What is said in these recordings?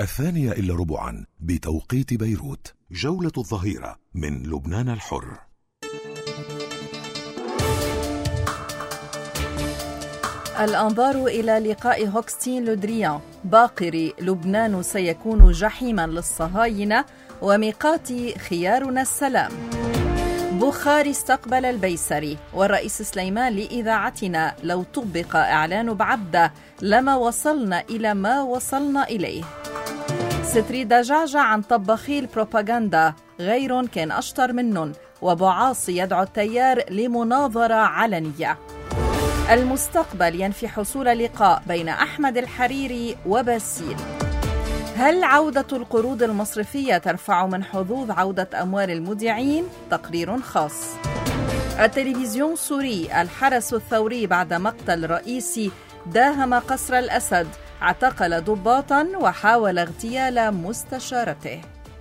2:15 بتوقيت بيروت. جولة الظهيرة من لبنان الحر. الأنظار إلى لقاء هوغستين لودريان باقري لبنان سيكون جحيما للصهاينة وميقات خيارنا السلام. بخاري استقبل البيسري والرئيس سليمان لإذاعتنا لو طبق إعلان بعبدة لما وصلنا إلى ما وصلنا إليه. ستري دجاجة عن طباخي البروباغندا غير كان أشطر منن، وبعاصي يدعو التيار لمناظرة علنية. المستقبل ينفي حصول لقاء بين أحمد الحريري وباسيل. هل عودة القروض المصرفية ترفع من حظوظ عودة أموال المودعين؟ تقرير خاص. التلفزيون السوري الحرس الثوري بعد مقتل رئيسي داهم قصر الأسد، اعتقل ضباطا وحاول اغتيال مستشارته.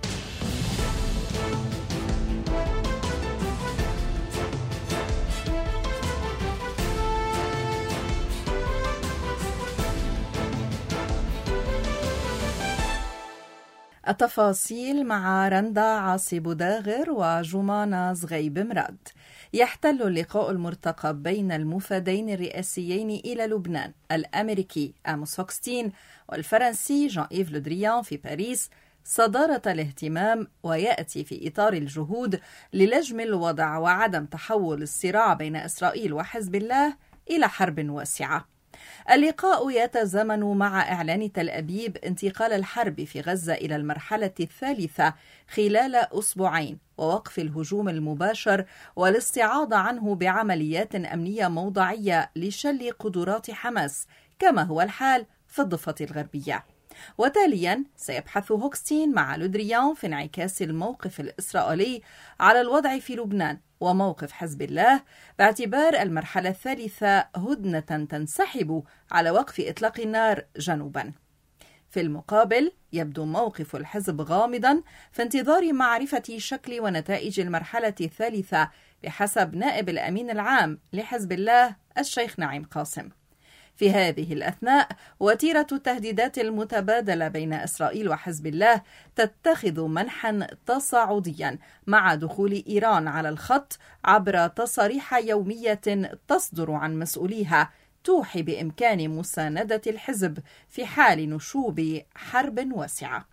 التفاصيل مع رندا عاصي بوداغر وجمانة زغيب مراد. يحتل اللقاء المرتقب بين المفادين الرئاسيين إلى لبنان الأمريكي آموس هوغستين والفرنسي جان إيف لودريان في باريس صدارة الاهتمام، ويأتي في إطار الجهود للجم الوضع وعدم تحول الصراع بين إسرائيل وحزب الله إلى حرب واسعة. اللقاء يتزامن مع إعلان تل أبيب انتقال الحرب في غزة إلى المرحلة الثالثة خلال أسبوعين، ووقف الهجوم المباشر والاستعاضة عنه بعمليات أمنية موضعية لشل قدرات حماس، كما هو الحال في الضفة الغربية. وتاليا سيبحث هوغستين مع لودريان في انعكاس الموقف الإسرائيلي على الوضع في لبنان وموقف حزب الله، باعتبار المرحلة الثالثة هدنة تنسحب على وقف إطلاق النار جنوبا. في المقابل يبدو موقف الحزب غامضا في انتظار معرفة شكل ونتائج المرحلة الثالثة بحسب نائب الأمين العام لحزب الله الشيخ نعيم قاسم. في هذه الأثناء وتيرة التهديدات المتبادلة بين إسرائيل وحزب الله تتخذ منحا تصاعديا مع دخول إيران على الخط عبر تصاريح يومية تصدر عن مسؤوليها توحي بإمكان مساندة الحزب في حال نشوب حرب واسعة.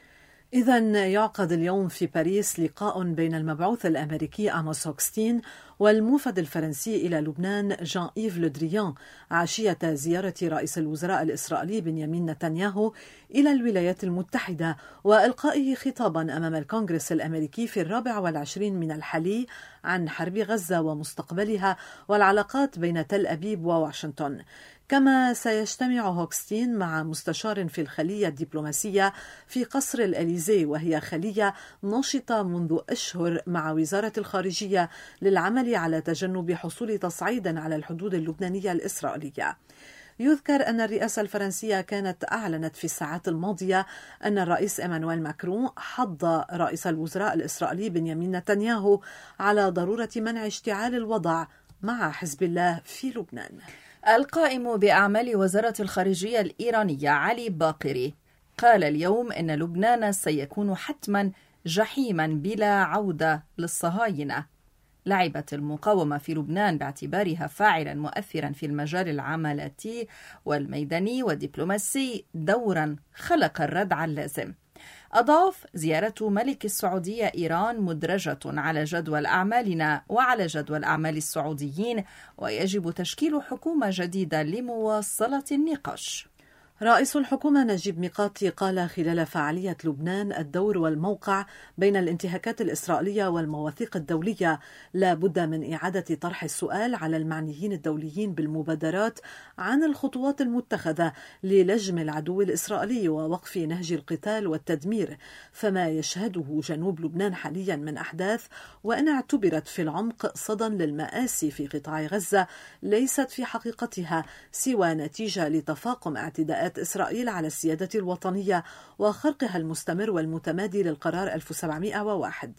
إذن يعقد اليوم في باريس لقاء بين المبعوث الأمريكي آموس هوغستين والموفد الفرنسي إلى لبنان جان إيف لودريان عشية زيارة رئيس الوزراء الإسرائيلي بنيامين نتنياهو إلى الولايات المتحدة وإلقائه خطابا أمام الكونغرس الأمريكي في 24 من الحلي عن حرب غزة ومستقبلها والعلاقات بين تل أبيب وواشنطن. كما سيجتمع هوغستين مع مستشار في الخلية الدبلوماسية في قصر الإليزي، وهي خلية نشطة منذ أشهر مع وزارة الخارجية للعمل على تجنب حصول تصعيد على الحدود اللبنانية الإسرائيلية. يذكر أن الرئاسة الفرنسية كانت أعلنت في الساعات الماضية أن الرئيس إيمانويل ماكرون حض رئيس الوزراء الإسرائيلي بنيامين نتنياهو على ضرورة منع اشتعال الوضع مع حزب الله في لبنان. القائم بأعمال وزارة الخارجية الإيرانية علي باقري قال اليوم إن لبنان سيكون حتما جحيما بلا عودة للصهاينة. لعبت المقاومة في لبنان باعتبارها فاعلا مؤثرا في المجال العملاتي والميداني والدبلوماسي دورا خلق الردع اللازم. أضاف: زيارة ملك السعودية إيران مدرجة على جدول أعمالنا وعلى جدول أعمال السعوديين، ويجب تشكيل حكومة جديدة لمواصلة النقاش. رئيس الحكومة نجيب ميقاتي قال خلال فعالية لبنان الدور والموقع بين الانتهاكات الإسرائيلية والمواثيق الدولية لا بد من إعادة طرح السؤال على المعنيين الدوليين بالمبادرات عن الخطوات المتخذة للجم العدو الإسرائيلي ووقف نهج القتال والتدمير. فما يشهده جنوب لبنان حاليا من أحداث، وإن اعتبرت في العمق صدى للمآسي في قطاع غزة، ليست في حقيقتها سوى نتيجة لتفاقم اعتداءات إسرائيل على السيادة الوطنية وخرقها المستمر والمتمادي للقرار 1701.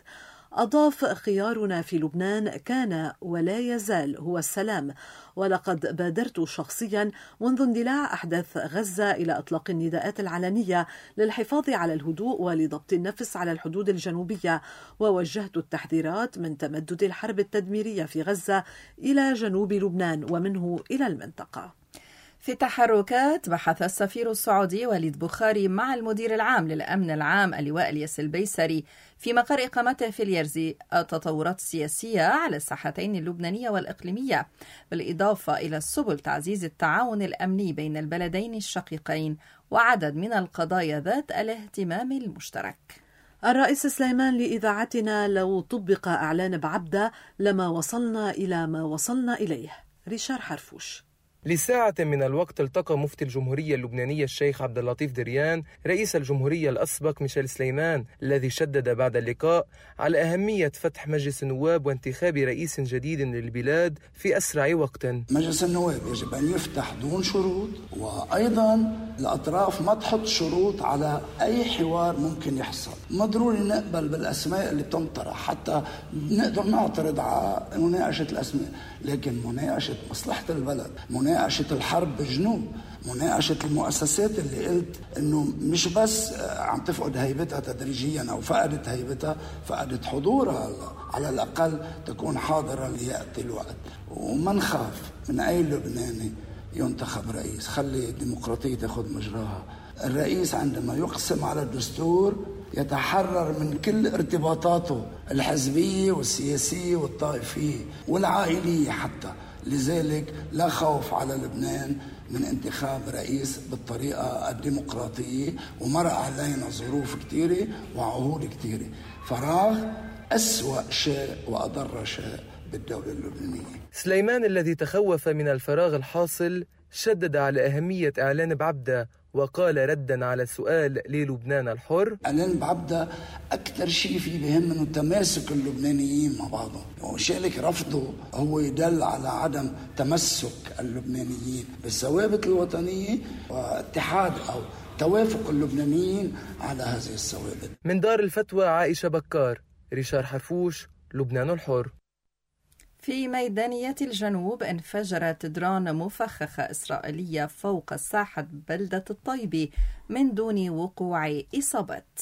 أضاف: خيارنا في لبنان كان ولا يزال هو السلام، ولقد بادرت شخصيا منذ اندلاع أحداث غزة إلى إطلاق النداءات العلنية للحفاظ على الهدوء ولضبط النفس على الحدود الجنوبية، ووجهت التحذيرات من تمدد الحرب التدميرية في غزة إلى جنوب لبنان ومنه إلى المنطقة. في تحركات، بحث السفير السعودي وليد بخاري مع المدير العام للأمن العام اللواء الياس البيسري في مقر إقامته في اليرزي التطورات السياسية على الساحتين اللبنانية والإقليمية، بالإضافة إلى سبل تعزيز التعاون الأمني بين البلدين الشقيقين وعدد من القضايا ذات الاهتمام المشترك. الرئيس سليمان لإذاعتنا: لو طبق إعلان بعبدة لما وصلنا إلى ما وصلنا إليه. ريشار حرفوش. لساعة من الوقت التقى مفتي الجمهورية اللبنانية الشيخ عبد اللطيف دريان رئيس الجمهورية الأسبق ميشيل سليمان، الذي شدد بعد اللقاء على أهمية فتح مجلس النواب وانتخاب رئيس جديد للبلاد في أسرع وقت. مجلس النواب يجب أن يفتح دون شروط، وأيضا الأطراف ما تحط شروط على أي حوار ممكن يحصل. ما ضروري نقبل بالأسماء اللي تنطرح حتى نقدر نعترض على مناقشة الأسماء، لكن مناقشة مصلحة البلد، مناقشة الحرب بالجنوب، مناقشة المؤسسات اللي قلت انه مش بس عم تفقد هيبتها تدريجيا او فقدت هيبتها، فقدت حضورها، على الاقل تكون حاضرة ليأتي الوقت. وما نخاف من اي لبناني ينتخب رئيس، خلي الديمقراطية تاخذ مجراها. الرئيس عندما يقسم على الدستور يتحرر من كل ارتباطاته الحزبية والسياسية والطائفية والعائلية حتى، لذلك لا خوف على لبنان من انتخاب رئيس بالطريقة الديمقراطية، ومرق علينا ظروف كتيرة وعهود كتيرة. فراغ أسوأ شيء وأضر شيء بالدولة اللبنانية. سليمان الذي تخوف من الفراغ الحاصل شدد على أهمية إعلان بعبدة، وقال ردا على سؤال للبنان الحر: إعلان بعبدة أكثر شيء فيه بهم إنه تماسك اللبنانيين مع بعضهم، وشالك رفضه هو يدل على عدم تمسك اللبنانيين بالثوابت الوطنية واتحاد أو توافق اللبنانيين على هذه الثوابت. من دار الفتوى عائشة بكار، ريشار حرفوش، لبنان الحر. في ميدانية الجنوب انفجرت درون مفخخة إسرائيلية فوق ساحة بلدة الطيبي من دون وقوع إصابات.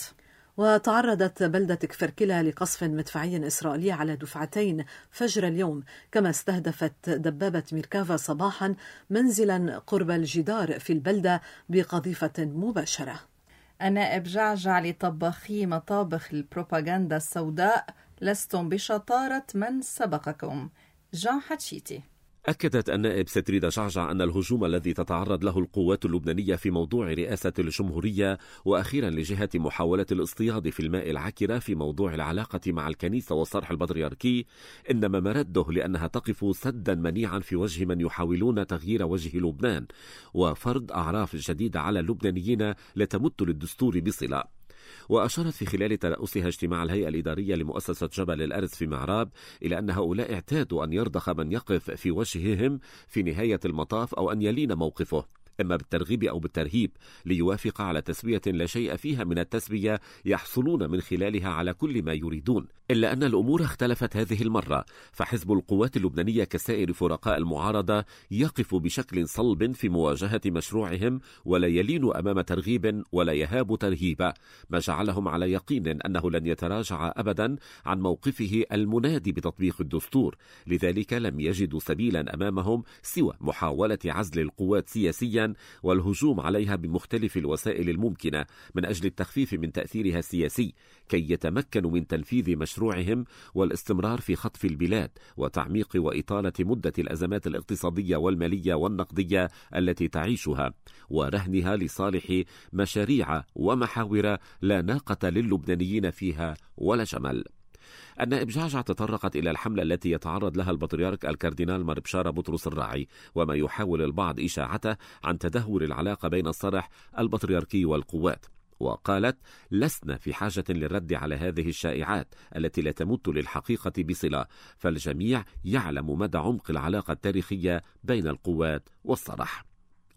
وتعرضت بلدة كفركلة لقصف مدفعي إسرائيلي على دفعتين فجر اليوم، كما استهدفت دبابة ميركافا صباحا منزلا قرب الجدار في البلدة بقذيفة مباشرة. النائب جعجع لطباخي مطابخ البروباغندا السوداء: لستم بشطارة من سبقكم. جان حتشيتي. أكدت النائب ستريدة جعجع أن الهجوم الذي تتعرض له القوات اللبنانية في موضوع رئاسة الجمهورية، وأخيرا لجهة محاولة الاصطياد في الماء العكرة في موضوع العلاقة مع الكنيسة والصرح البطريركي، إنما مرده لأنها تقف سدا منيعا في وجه من يحاولون تغيير وجه لبنان وفرض أعراف جديدة على اللبنانيين لتمت للدستور بصلة. وأشارت في خلال ترأسها اجتماع الهيئة الإدارية لمؤسسة جبل الأرز في معراب إلى أن هؤلاء اعتادوا أن يرضخ من يقف في وجههم في نهاية المطاف أو أن يلين موقفه، إما بالترغيب أو بالترهيب، ليوافق على تسوية لا شيء فيها من التسوية يحصلون من خلالها على كل ما يريدون. إلا أن الأمور اختلفت هذه المرة، فحزب القوات اللبنانية كسائر فرقاء المعارضة يقف بشكل صلب في مواجهة مشروعهم، ولا يلين أمام ترغيب ولا يهاب ترهيب، ما جعلهم على يقين أنه لن يتراجع أبدا عن موقفه المنادي بتطبيق الدستور. لذلك لم يجدوا سبيلا أمامهم سوى محاولة عزل القوات سياسيا والهجوم عليها بمختلف الوسائل الممكنة من أجل التخفيف من تأثيرها السياسي، كي يتمكنوا من تنفيذ مشروعهم والاستمرار في خطف البلاد وتعميق وإطالة مدة الأزمات الاقتصادية والمالية والنقدية التي تعيشها، ورهنها لصالح مشاريع ومحاور لا ناقة للبنانيين فيها ولا جمل. النائب جعجع تطرقت إلى الحملة التي يتعرض لها البطريرك الكاردينال مار بشارة بطرس الراعي، وما يحاول البعض إشاعته عن تدهور العلاقة بين الصرح البطريركي والقوات، وقالت: لسنا في حاجة للرد على هذه الشائعات التي لا تمت للحقيقة بصلة، فالجميع يعلم مدى عمق العلاقة التاريخية بين القوات والصرح.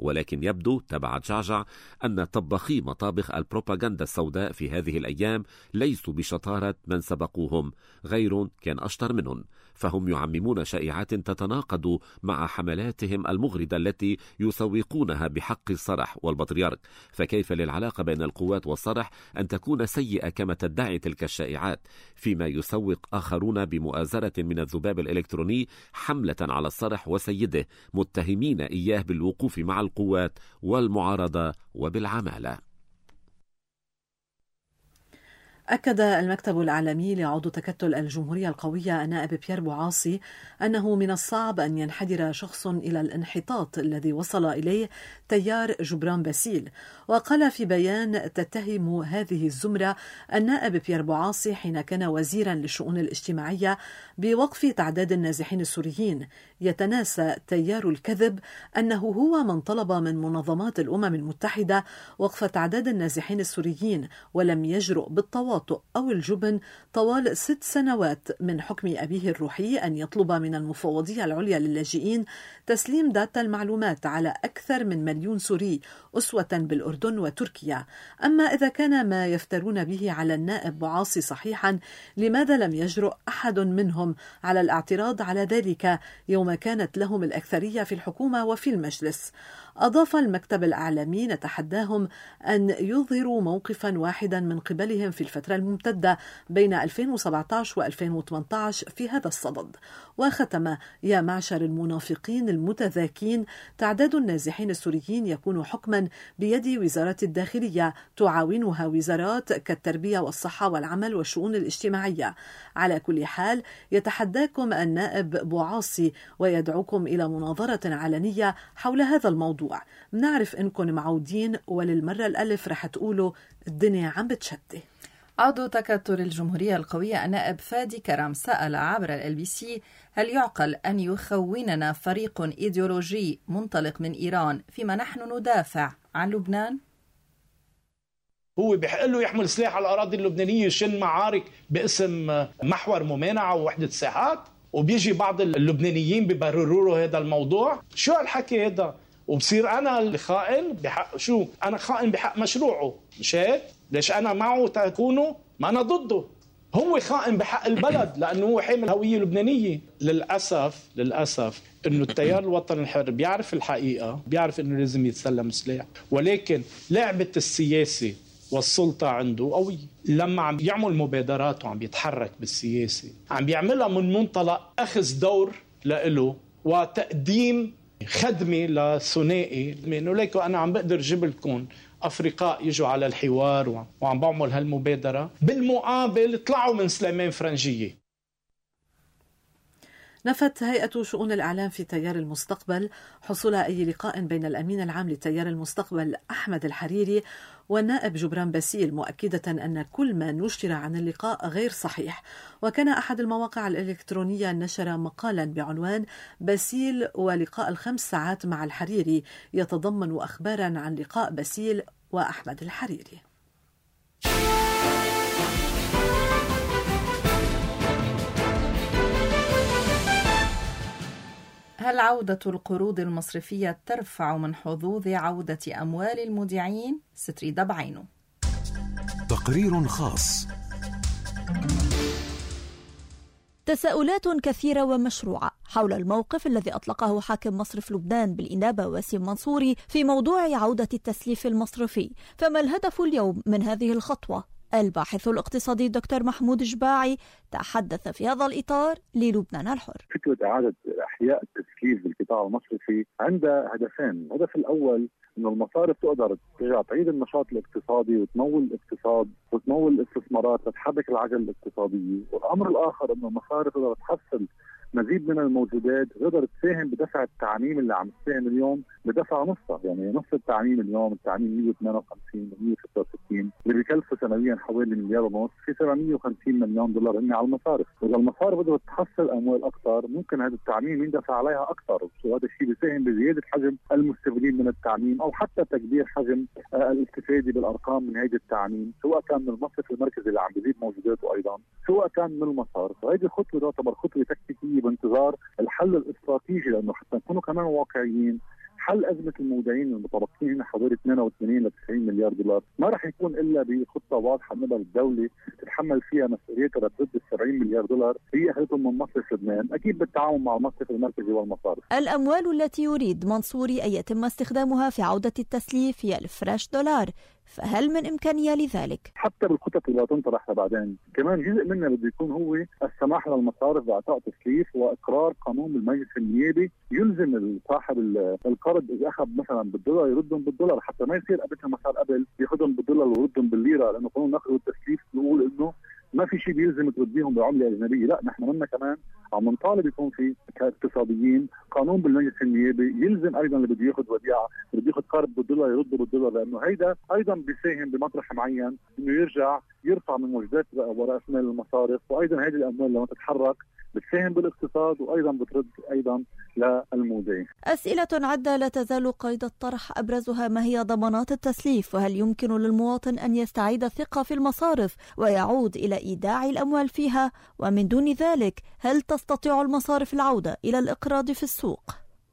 ولكن يبدو تبع جعجع أن طباخي مطابخ البروباغندا السوداء في هذه الأيام ليسوا بشطارة من سبقوهم، غير كان أشطر منهم، فهم يعممون شائعات تتناقض مع حملاتهم المغردة التي يسوقونها بحق الصرح والبطريرك. فكيف للعلاقة بين القوات والصرح أن تكون سيئة كما تدعي تلك الشائعات، فيما يسوق آخرون بمؤازرة من الذباب الإلكتروني حملة على الصرح وسيده، متهمين إياه بالوقوف مع القوات والمعارضة وبالعمالة. أكد المكتب الإعلامي لعضو تكتل الجمهورية القوية النائب بيير بوعاصي أنه من الصعب أن ينحدر شخص إلى الانحطاط الذي وصل إليه تيار جبران باسيل. وقال في بيان تتهم هذه الزمرة النائب بيير بوعاصي حين كان وزيرا للشؤون الاجتماعية بوقف تعداد النازحين السوريين. يتناسى تيار الكذب أنه هو من طلب من منظمات الأمم المتحدة وقف تعداد النازحين السوريين، ولم يجرؤ بالتواطؤ أو الجبن طوال 6 سنوات من حكم أبيه الروحي أن يطلب من المفوضية العليا للاجئين تسليم داتا المعلومات على أكثر من 1,000,000 سوري أسوة بالأردن وتركيا. أما إذا كان ما يفترون به على النائب بوعاصي صحيحا، لماذا لم يجرؤ أحد منهم على الاعتراض على ذلك يوم كانت لهم الأكثرية في الحكومة وفي المجلس؟ أضاف المكتب الإعلامي: نتحداهم أن يظهروا موقفا واحدا من قبلهم في الفترة الممتدة بين 2017 و2018 في هذا الصدد. وختم: يا معشر المنافقين المتذاكين، تعداد النازحين السوريين يكون حكما بيد وزارة الداخلية، تعاونها وزارات كالتربية والصحة والعمل والشؤون الاجتماعية. على كل حال، يتحداكم النائب بوعاصي ويدعوكم إلى مناظرة علنية حول هذا الموضوع. بنعرف إنكم معودين، وللمرة الألف رح تقولوا الدنيا عم بتشتي. عضو تكتل الجمهورية القوية النائب فادي كرم سأل عبر LBC: هل يعقل أن يخوننا فريق إيديولوجي منطلق من إيران فيما نحن ندافع عن لبنان؟ هو بيحق له يحمل سلاح على الأراضي اللبنانية، يشن معارك باسم محور ممانعة ووحدة ساحات، وبيجي بعض اللبنانيين بيبرروا له هذا الموضوع. شو هالحكي هذا؟ وبصير أنا الخائن بحق شو؟ أنا خائن بحق مشروعه، مش هيك؟ ليش أنا معه تكونوا؟ ما أنا ضده. هو خائن بحق البلد لأنه هو حامل هوية لبنانية. للأسف إنه التيار الوطني الحر بيعرف الحقيقة، بيعرف إنه لازم يتسلم سلاح، ولكن لعبة السياسة والسلطة عنده قوية. لما عم يعمل مبادرات وعم يتحرك بالسياسة، عم بيعملها من منطلق أخذ دور لإله وتقديم خدمة لثنائي، إنه ليكو أنا عم بقدر جيب لكم أفريقاء يجوا على الحوار وعم بعمل هالمبادرة، بالمقابل طلعوا من سليمان فرنجية. نفت هيئة شؤون الإعلام في تيار المستقبل حصول أي لقاء بين الأمين العام لتيار المستقبل أحمد الحريري والنائب جبران باسيل، مؤكدة أن كل ما نشر عن اللقاء غير صحيح. وكان أحد المواقع الإلكترونية نشر مقالا بعنوان باسيل ولقاء 5 ساعات مع الحريري، يتضمن أخبارا عن لقاء باسيل وأحمد الحريري. هل عودة القروض المصرفية ترفع من حظوظ عودة أموال المودعين؟ ستريدة بعينه. تقرير خاص. تساؤلات كثيرة ومشروعة حول الموقف الذي أطلقه حاكم مصرف لبنان بالإنابة وسيم منصوري في موضوع عودة التسليف المصرفي. فما الهدف اليوم من هذه الخطوة؟ الباحث الاقتصادي دكتور محمود جباعي تحدث في هذا الإطار للبنان الحر. فكرة إعادة إحياء التسليف بالقطاع المصرفي عندها هدفين. الهدف الأول إنه المصارف تقدر ترجع تعيد النشاط الاقتصادي وتمول الاقتصاد وتمول الاستثمارات لتحرك العجلة الاقتصادية، والأمر الآخر إنه المصارف تقدر تحصل مزيد من الموجودات، تقدر تساهم بدفع التعميم اللي عم تساهم اليوم بدفع نصها. يعني نص التعميم اليوم، التعميم 158 و 166 اللي بيكلفوا سنويا حوالي 1.5 مليار، في 750 مليون دولار هن على المصارف. واذا المصارف قدرت تحصل اموال اكثر ممكن هذا التعميم يندفع عليها اكثر، وهذا الشيء بيساهم بزياده حجم المستفيدين من التعميم او حتى تكبير حجم الاستفاده بالارقام من هذا التعميم، سواء كان من المصرف المركزي اللي عم بيزيد موجوداته ايضا، سواء كان من المصارف. وهذه الخطوه تعتبر خطوه تكتيكيه بانتظار الحل الاستراتيجي، لانه حتى نكونوا كمان واقعيين، حل أزمة المودعين المتبقين هنا حوالي 82 ل 90 مليار دولار ما راح يكون إلا بخطة واضحة من قبل الدولة تتحمل فيها مسؤوليتها ضد ال 70 مليار دولار هي أخذتهم من مصرف لبنان، أكيد بالتعاون مع المصرف المركزي والمصارف. الأموال التي يريد منصوري أن يتم استخدامها في عودة التسليف هي الفريش دولار، فهل من إمكانية لذلك؟ حتى بالخطط اللي تنطرح بعدين كمان جزء منها بده يكون هو السماح للمصارف بإعطاء تسليف وإقرار قانون بالمجلس النيابي يلزم صاحب القرض إذا أخذ مثلا بالدولار يردهم بالدولار، حتى ما يصير مثل ما صار قبل ياخذهم بالدولار ويردهم بالليرة، لأنه قانون النقد والتسليف بيقول إنه ما في شيء بيلزم ترديهم بعمله اجنبيه، لا نحن منا كمان عم نطالب يكون في كاقتصاديين قانون بالمجلس النيابي يلزم ايضا اللي بده ياخذ وديعه بده ياخذ قرض بالدولار يرده بالدولار، لانه هيدا ايضا بيساهم بمطرح معين انه يرجع يرفع من وجدات ورأس مال المصارف، وايضا هذه الاموال لما تتحرك بتساهم بالاقتصاد وايضا بترد ايضا للمودعين. أسئلة عدة لا تزال قيد الطرح، ابرزها ما هي ضمانات التسليف، وهل يمكن للمواطن ان يستعيد الثقة في المصارف ويعود الى ايداع الاموال فيها؟ ومن دون ذلك هل تستطيع المصارف العودة الى الاقراض في السوق؟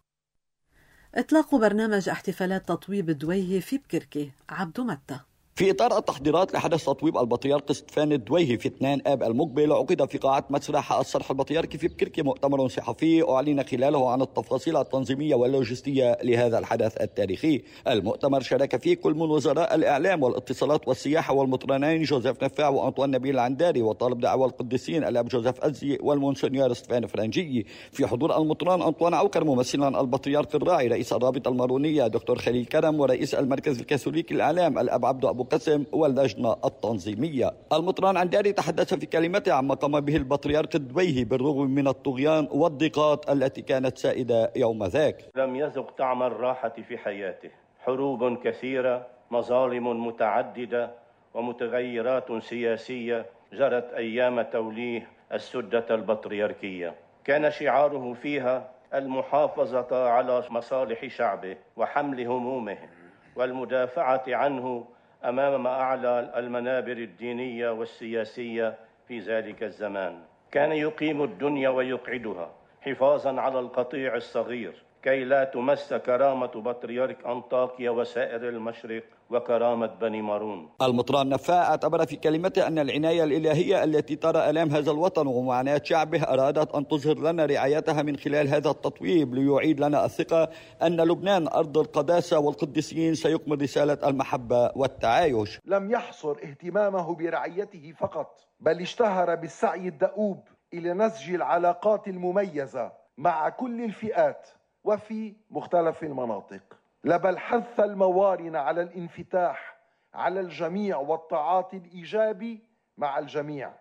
إطلاق برنامج احتفالات تطويب الدويهي في بكركي. عبدو متى. في إطار التحضيرات لحدث تطويب البطريرك ستفان الدويهي في 2 آب المقبل، عقد في قاعة مسرح الصرح البطريركي في بكركي مؤتمر صحفي أعلن خلاله عن التفاصيل التنظيمية واللوجستية لهذا الحدث التاريخي. المؤتمر شارك فيه كل من وزراء الإعلام والاتصالات والسياحة والمطرانين جوزيف نفاع وأنطوان نبيل العنداري وطالب دعوة القديسين الأب جوزيف أزي والمونسنيور ستفان فرنجي، في حضور المطران أنطوان عوكر ممثلا البطريرك الراعي، رئيس الرابطة المارونية دكتور خليل كرم، ورئيس المركز الكاثوليكي الإعلام الأب عبدو أبو قاسم واللجنة التنظيمية. المطران عنداري تحدث في كلمته عما قام به البطريرك الدويهي بالرغم من الطغيان والضيقات التي كانت سائدة يوم ذاك. لم يذق طعم الراحة في حياته، حروب كثيرة، مظالم متعددة ومتغيرات سياسية جرت أيام توليه السدة البطريركية، كان شعاره فيها المحافظة على مصالح شعبه وحمل همومه والمدافعة عنه أمام أعلى المنابر الدينية والسياسية في ذلك الزمان. كان يقيم الدنيا ويقعدها حفاظا على القطيع الصغير كي لا تمس كرامة بطريرك أنطاكيا وسائر المشرق وكرامة بني مارون. المطران نفاع اعتبر في كلمته أن العناية الإلهية التي ترى آلام هذا الوطن ومعاناة شعبه أرادت أن تظهر لنا رعايتها من خلال هذا التطويب ليعيد لنا الثقة أن لبنان أرض القداسة والقديسين سيكمل رسالة المحبة والتعايش. لم يحصر اهتمامه برعيته فقط، بل اشتهر بالسعي الدؤوب إلى نسج العلاقات المميزة مع كل الفئات وفي مختلف المناطق، بل حث الموارن على الانفتاح على الجميع والتعاطي الإيجابي مع الجميع.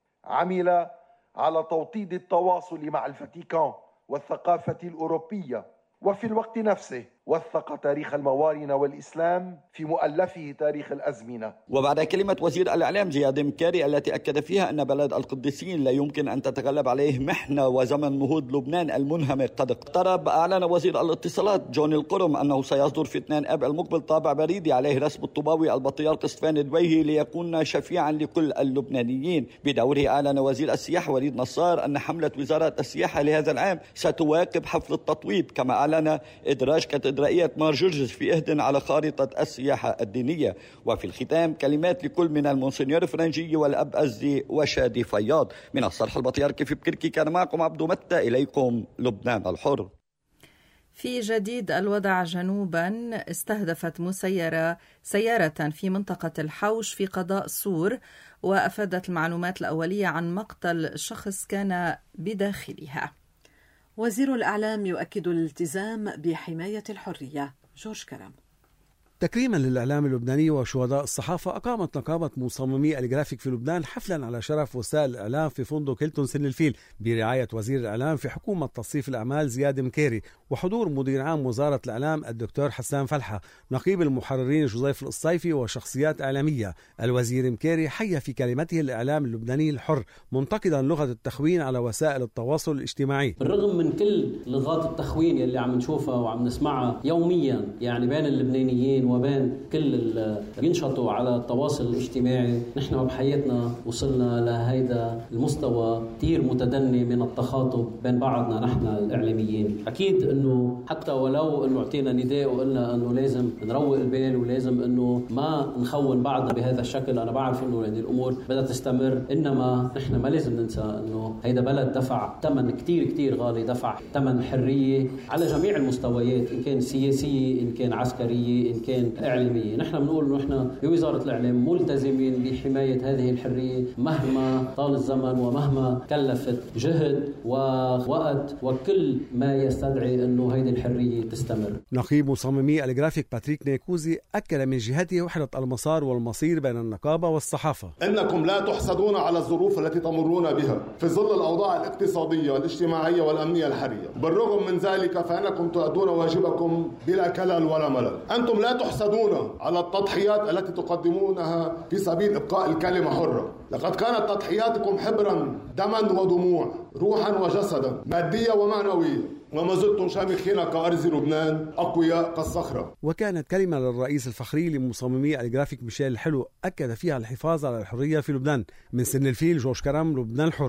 عمل على توطيد التواصل مع الفاتيكان والثقافة الأوروبية، وفي الوقت نفسه وثق تاريخ الموارن والإسلام في مؤلفه تاريخ الأزمنة. وبعد كلمة وزير الإعلام زياد مكاري التي أكد فيها أن بلد القديسين لا يمكن أن تتغلب عليه محنة وزمن نهوض لبنان المنهمك قد اقترب، أعلن وزير الاتصالات جون القرم أنه سيصدر في 2 آب المقبل طابع بريدي عليه رسم الطوباوي البطريرك ستفان الدويهي ليكون شفيعا لكل اللبنانيين. بدوره أعلن وزير السياحة وليد نصار أن حملة وزارة السياحة لهذا العام ستواكب حفل التطويب، كما أعلن إدراج كاتدرائية مار جورجس في إهدن على خارطة السياحة الدينية. وفي الختام كلمات لكل من المونسنيور فرنجي والأب أزي وشادي فياض. من الصرح البطريركي في بكركي كان معكم عبدو متى، إليكم لبنان الحر. في جديد الوضع جنوبا، استهدفت سيارة في منطقة الحوش في قضاء سور، وأفادت المعلومات الأولية عن مقتل شخص كان بداخلها. وزير الإعلام يؤكد الالتزام بحماية الحرية. جورج كرم. تكريما للإعلام اللبناني وشهداء الصحافة، أقامت نقابة مصممي الجرافيك في لبنان حفلا على شرف وسائل الإعلام في فندق هيلتون سن الفيل برعاية وزير الإعلام في حكومة تصريف الأعمال زياد مكيري، وحضور مدير عام وزارة الإعلام الدكتور حسان فلحة، نقيب المحررين جوزيف القصيفي وشخصيات إعلامية. الوزير مكيري حيا في كلمته الإعلام اللبناني الحر، منتقدا لغة التخوين على وسائل التواصل الاجتماعي. بالرغم من كل لغات التخوين اللي عم نشوفها وعم نسمعها يوميا يعني بين اللبنانيين وما بين كل اللي ينشطوا على التواصل الاجتماعي. نحن بحياتنا وصلنا لهيدا المستوى كتير متدني من التخاطب بين بعضنا نحن الإعلاميين. أكيد أنه حتى ولو أنه اعطينا نداء وقلنا أنه لازم نروق البال ولازم أنه ما نخون بعضنا بهذا الشكل، أنا بعرف أنه يعني الأمور بدها تستمر، إنما نحن ما لازم ننسى أنه هيدا بلد دفع ثمن كتير غالي، دفع ثمن حرية على جميع المستويات، إن كان سياسية إن كان عسكرية إن كان إعلامية. نحن بنقول أنه نحن بوزارة الإعلام ملتزمين بحماية هذه الحرية مهما طال الزمن ومهما كلفت جهد ووقت وكل ما يستدعي أنه هذه الحرية تستمر. نقيب مصممي الجرافيك باتريك نيكوزي أكد من جهته وحدة المسار والمصير بين النقابة والصحافة. إنكم لا تحسدون على الظروف التي تمرون بها في ظل الأوضاع الاقتصادية والاجتماعية والأمنية الحرجة. بالرغم من ذلك فإنكم تؤدون واجبكم بلا كلل ولا ملل. أنتم لا تحسدون على التضحيات التي تقدمونها في سبيل إبقاء الكلمة حرة. لقد كانت تضحياتكم حبرا دما ودموع، روحا وجسدا، مادية ومعنوية، وما زلتم شامخين كأرز لبنان أقوياء كالصخرة. وكانت كلمة للرئيس الفخري لمصممي الجرافيك ميشيل الحلو أكد فيها الحفاظ على الحرية في لبنان. من سن الفيل جورج كرم، لبنان الحر.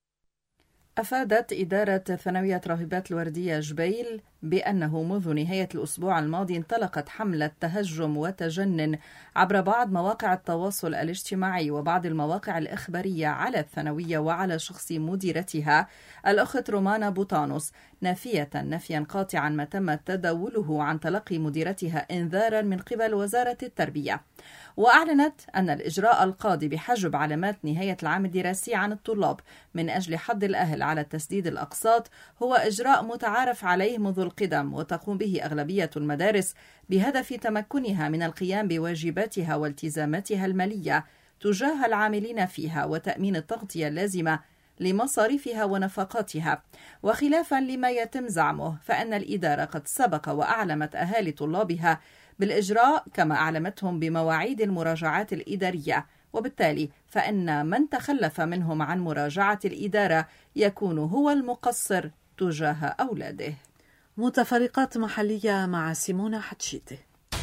أفادت إدارة ثانوية راهبات الوردية جبيل بأنه منذ نهاية الأسبوع الماضي انطلقت حملة تهجم وتجنن عبر بعض مواقع التواصل الاجتماعي وبعض المواقع الإخبارية على الثانوية وعلى شخص مديرتها الأخت رومانا بوطانوس، نافية نفيا قاطعا ما تم تداوله عن تلقي مديرتها إنذارا من قبل وزارة التربية. وأعلنت أن الإجراء القاضي بحجب علامات نهاية العام الدراسي عن الطلاب من أجل حض الأهل على تسديد الأقساط هو إجراء متعارف عليه منذ القدم، وتقوم به أغلبية المدارس بهدف تمكنها من القيام بواجباتها والتزاماتها المالية تجاه العاملين فيها وتأمين التغطية اللازمة لمصاريفها ونفقاتها. وخلافا لما يتم زعمه فإن الإدارة قد سبق وأعلمت أهالي طلابها بالإجراء كما أعلمتهم بمواعيد المراجعات الإدارية، وبالتالي فإن من تخلف منهم عن مراجعة الإدارة يكون هو المقصر تجاه أولاده. متفرقات محلية مع سيمونا حتشيتي.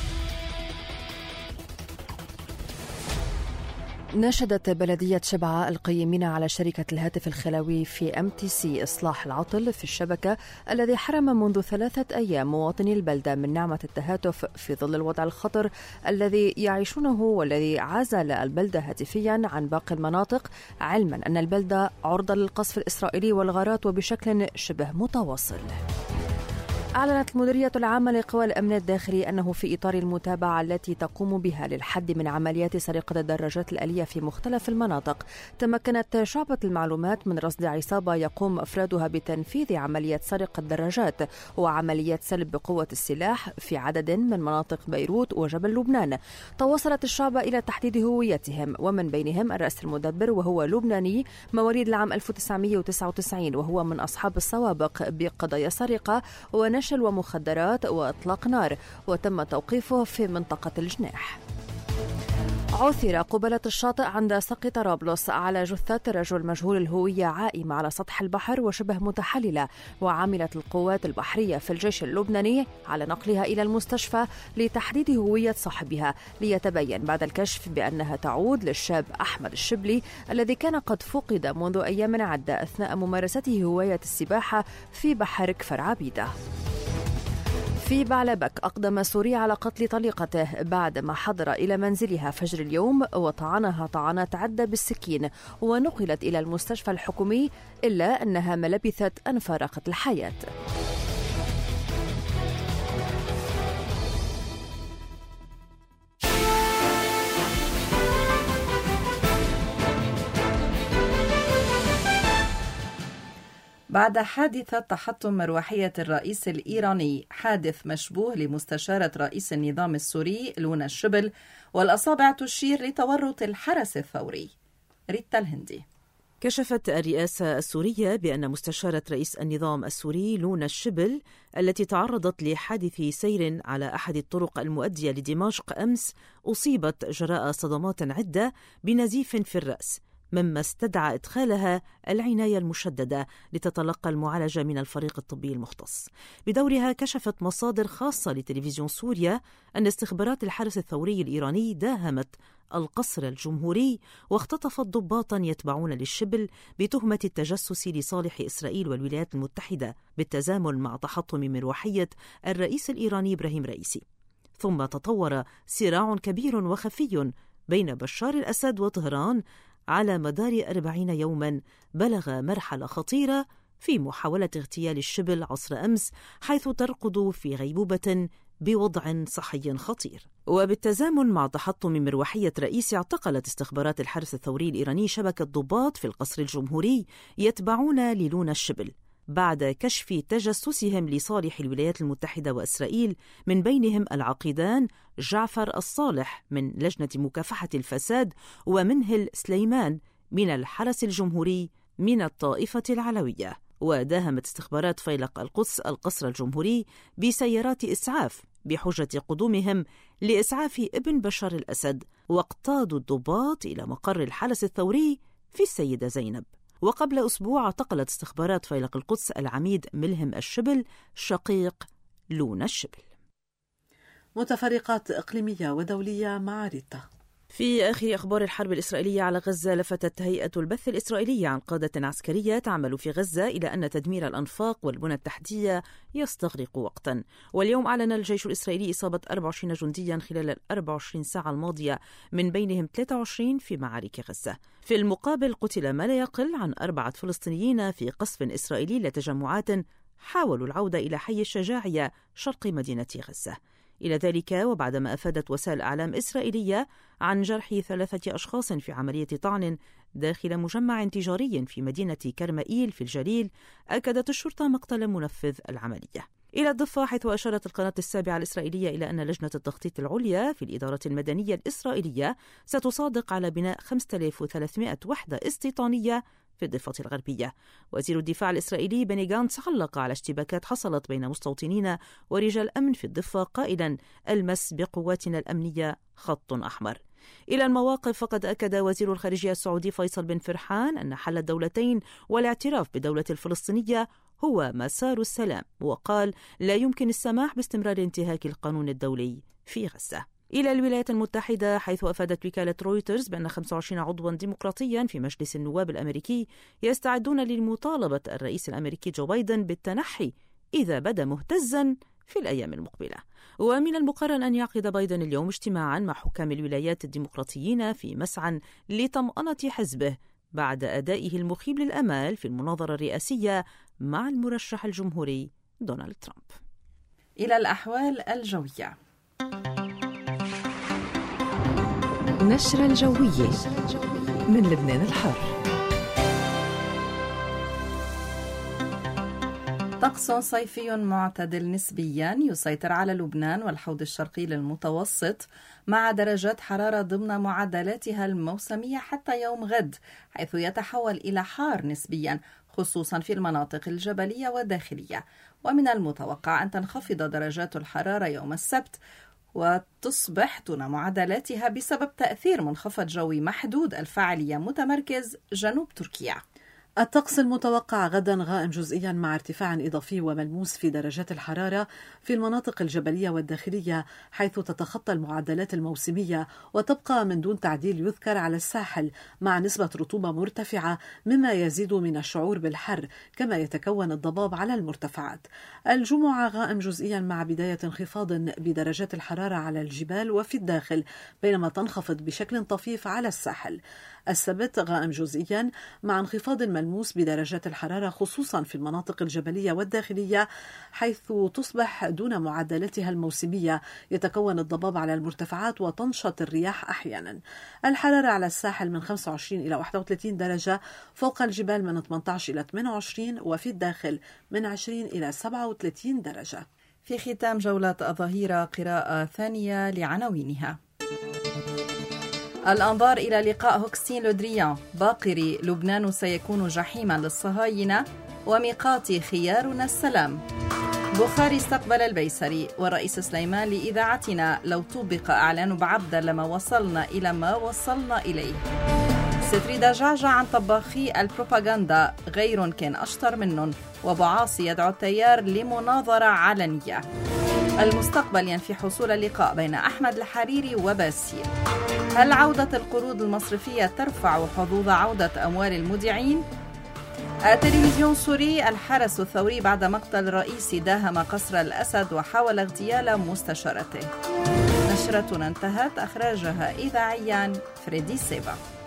ناشدت بلدية شبعة القيمين على شركة الهاتف الخلوي في MTC إصلاح العطل في الشبكة الذي حرم منذ 3 أيام مواطني البلدة من نعمة التهاتف في ظل الوضع الخطر الذي يعيشونه والذي عزل البلدة هاتفيا عن باقي المناطق، علما أن البلدة عرضة للقصف الإسرائيلي والغارات وبشكل شبه متواصل. أعلنت المديرية العامة لقوى الأمن الداخلي أنه في إطار المتابعة التي تقوم بها للحد من عمليات سرقة الدراجات الآلية في مختلف المناطق، تمكنت شعبة المعلومات من رصد عصابة يقوم أفرادها بتنفيذ عمليات سرقة الدراجات وعمليات سلب بقوة السلاح في عدد من مناطق بيروت وجبل لبنان. تواصلت الشعبة إلى تحديد هويتهم، ومن بينهم الرأس المدبر وهو لبناني مواليد العام 1999 وهو من أصحاب السوابق بقضايا سرقة ونشل ومخدرات وإطلاق نار، وتم توقيفه في منطقة الجناح. عثر قبلة الشاطئ عند ساقي طرابلس على جثة رجل مجهول الهوية عائمة على سطح البحر وشبه متحللة، وعملت القوات البحرية في الجيش اللبناني على نقلها إلى المستشفى لتحديد هوية صاحبها، ليتبين بعد الكشف بأنها تعود للشاب أحمد الشبلي الذي كان قد فقد منذ أيام عدة أثناء ممارسته هواية السباحة في بحر كفر عبيدة. في بعلبك أقدم سوري على قتل طليقته بعدما حضر إلى منزلها فجر اليوم وطعنها طعنات عدة بالسكين، ونقلت إلى المستشفى الحكومي إلا أنها ما لبثت أن فارقت الحياة. بعد حادثة تحطم مروحية الرئيس الإيراني، حادث مشبوه لمستشارة رئيس النظام السوري لونا الشبل، والأصابع تشير لتورط الحرس الثوري. ريتا الهندي. كشفت الرئاسة السورية بأن مستشارة رئيس النظام السوري لونا الشبل التي تعرضت لحادث سير على أحد الطرق المؤدية لدمشق أمس أصيبت جراء صدمات عدة بنزيف في الرأس، مما استدعى إدخالها العناية المشددة لتتلقى المعالجة من الفريق الطبي المختص. بدورها كشفت مصادر خاصة لتلفزيون سوريا أن استخبارات الحرس الثوري الإيراني داهمت القصر الجمهوري واختطفت ضباطا يتبعون للشبل بتهمة التجسس لصالح إسرائيل والولايات المتحدة بالتزامن مع تحطم مروحية الرئيس الإيراني إبراهيم رئيسي. ثم تطور صراع كبير وخفي بين بشار الأسد وطهران على مدار 40 يوما بلغ مرحلة خطيرة في محاولة اغتيال الشبل عصر أمس، حيث ترقد في غيبوبة بوضع صحي خطير. وبالتزامن مع تحطم مروحية رئيس، اعتقلت استخبارات الحرس الثوري الإيراني شبكة ضباط في القصر الجمهوري يتبعون للونا الشبل بعد كشف تجسسهم لصالح الولايات المتحدة وإسرائيل، من بينهم العقيدان جعفر الصالح من لجنة مكافحة الفساد ومنهل سليمان من الحرس الجمهوري من الطائفة العلوية. وداهمت استخبارات فيلق القدس القصر الجمهوري بسيارات إسعاف بحجة قدومهم لإسعاف ابن بشار الأسد، واقتادوا الضباط إلى مقر الحرس الثوري في السيدة زينب. وقبل أسبوع اعتقلت استخبارات فيلق القدس العميد ملهم الشبل شقيق لونا الشبل. متفرقات إقليمية ودولية مع ريتا. في آخر أخبار الحرب الإسرائيلية على غزة، لفتت هيئة البث الإسرائيلية عن قادة عسكرية تعمل في غزة إلى أن تدمير الأنفاق والبنى التحتية يستغرق وقتا. واليوم أعلن الجيش الإسرائيلي إصابة 24 جنديا خلال 24 ساعة الماضية، من بينهم 23 في معارك غزة. في المقابل قتل ما لا يقل عن 4 فلسطينيين في قصف إسرائيلي لتجمعات حاولوا العودة إلى حي الشجاعية شرق مدينة غزة. إلى ذلك، وبعدما أفادت وسائل أعلام إسرائيلية عن جرح 3 أشخاص في عملية طعن داخل مجمع تجاري في مدينة كرمائيل في الجليل، أكدت الشرطة مقتل منفذ العملية. إلى الضفة، حيث أشارت القناة السابعة الإسرائيلية إلى أن لجنة التخطيط العليا في الإدارة المدنية الإسرائيلية ستصادق على بناء 5300 وحدة استيطانية في الضفة الغربية. وزير الدفاع الإسرائيلي بني غانتس علق على اشتباكات حصلت بين مستوطنين ورجال أمن في الضفة قائلا: المس بقواتنا الأمنية خط أحمر. إلى المواقف، فقد أكد وزير الخارجية السعودي فيصل بن فرحان أن حل الدولتين والاعتراف بالدولة الفلسطينية هو مسار السلام، وقال: لا يمكن السماح باستمرار انتهاك القانون الدولي في غزة. إلى الولايات المتحدة، حيث أفادت وكالة رويترز بأن 25 عضوا ديمقراطيا في مجلس النواب الأمريكي يستعدون لمطالبة الرئيس الأمريكي جو بايدن بالتنحي إذا بدا مهتزا في الأيام المقبلة. ومن المقرر أن يعقد بايدن اليوم اجتماعا مع حكام الولايات الديمقراطيين في مسعى لطمأنة حزبه بعد أدائه المخيب للأمال في المناظرة الرئاسية مع المرشح الجمهوري دونالد ترامب. إلى الأحوال الجوية. نشرة الجوية من لبنان الحر. طقس صيفي معتدل نسبيا يسيطر على لبنان والحوض الشرقي للمتوسط، مع درجات حرارة ضمن معدلاتها الموسمية حتى يوم غد، حيث يتحول إلى حار نسبيا خصوصا في المناطق الجبلية والداخلية. ومن المتوقع أن تنخفض درجات الحرارة يوم السبت وتصبح دون معدلاتها بسبب تأثير منخفض جوي محدود الفعالية متمركز جنوب تركيا. الطقس المتوقع غدا غائم جزئيا مع ارتفاع إضافي وملموس في درجات الحرارة في المناطق الجبلية والداخلية، حيث تتخطى المعدلات الموسمية وتبقى من دون تعديل يذكر على الساحل، مع نسبة رطوبة مرتفعة مما يزيد من الشعور بالحر، كما يتكون الضباب على المرتفعات. الجمعة غائم جزئيا مع بداية انخفاض بدرجات الحرارة على الجبال وفي الداخل، بينما تنخفض بشكل طفيف على الساحل. السبت غائم جزئيا مع انخفاض ملموس بدرجات الحرارة خصوصا في المناطق الجبلية والداخلية، حيث تصبح دون معدلاتها الموسمية، يتكون الضباب على المرتفعات وتنشط الرياح أحيانا. الحرارة على الساحل من 25 إلى 31 درجة، فوق الجبال من 18 إلى 28، وفي الداخل من 20 إلى 37 درجة. في ختام جولة الظهيرة قراءة ثانية لعناوينها. الأنظار إلى لقاء هوكستين لودريان باقري: لبنان سيكون جحيما للصهاينة وميقات خيارنا السلام. بخاري استقبل البيسري والرئيس سليمان لإذاعتنا: لو طبق إعلان بعبدة لما وصلنا إلى ما وصلنا إليه. ستريدا جعجع عن طباخي البروباغندا غير كان أشطر منهم، وأبو عاصي يدعو التيار لمناظرة علنية. المستقبل ينفي حصول اللقاء بين أحمد الحريري وباسيل. هل عودة القروض المصرفية ترفع حظوظ عودة أموال المودعين؟ التلفزيون السوري الحرس الثوري بعد مقتل رئيسي داهم قصر الأسد وحاول اغتيال مستشارته. نشرتنا انتهت، أخرجها إذاعيا فريدي سيبا.